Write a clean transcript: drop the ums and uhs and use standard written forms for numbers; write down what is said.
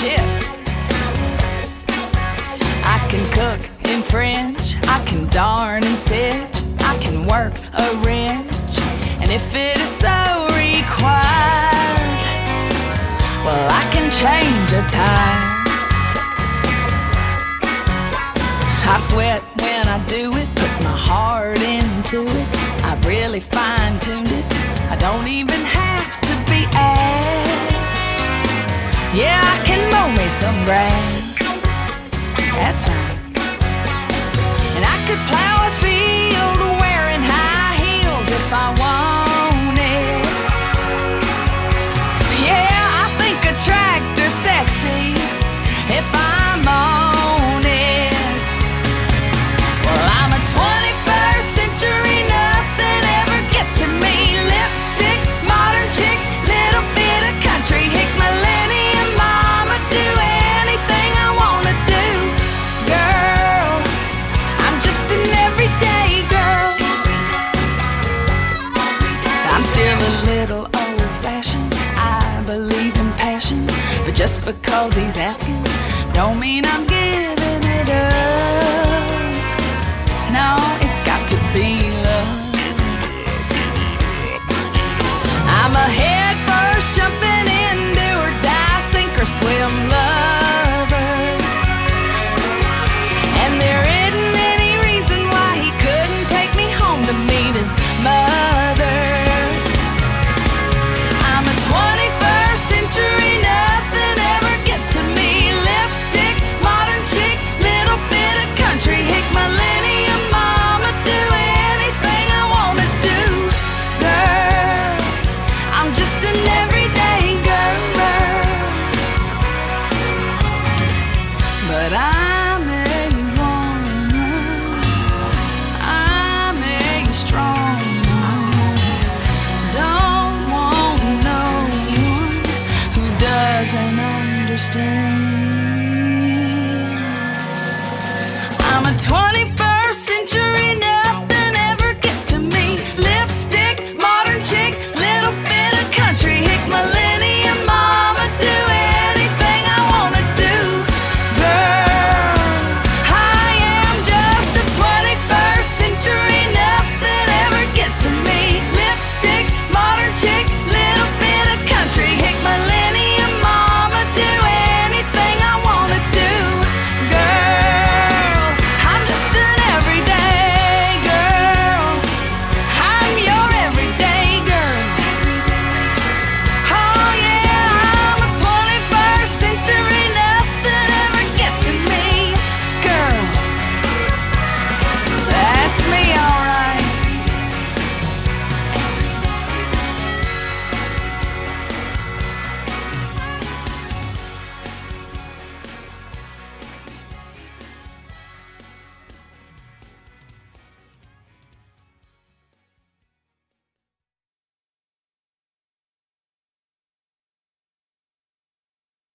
Cheers. I can cook in French, I can darn and stitch, I can work a wrench, and if it is so required, well, I can change a tire. I sweat when I do it, put my heart into it, I've really fine-tuned it, I don't even have to be asked. Yeah, I can mow me some grass, that's right. And I could plow a field wearing high heels if I wanted. Yeah, I think a tractor's sexy if I'm on it. Well, I'm a 21st century, nothing ever gets to me. Lipstick, modern chick, little bit of country hick, millennium mama, do anything I wanna do. Girl, I'm just an everyday girl. I'm still a little old-fashioned, I believe in passion, but just because he's asking don't mean I'm giving it up. No, it's got to be love. I'm a head first jumping in, do or die, sink or swim lover. And there isn't any reason why he couldn't take me home to meet his mother. I'm a 21st century, nothing ever gets to me. Lipstick, modern chick, little bit of country hick, millennium mama, do anything I wanna do. Girl, I'm just an everyday girl. But I'm a woman, I'm a strong one. Don't want no one who doesn't understand.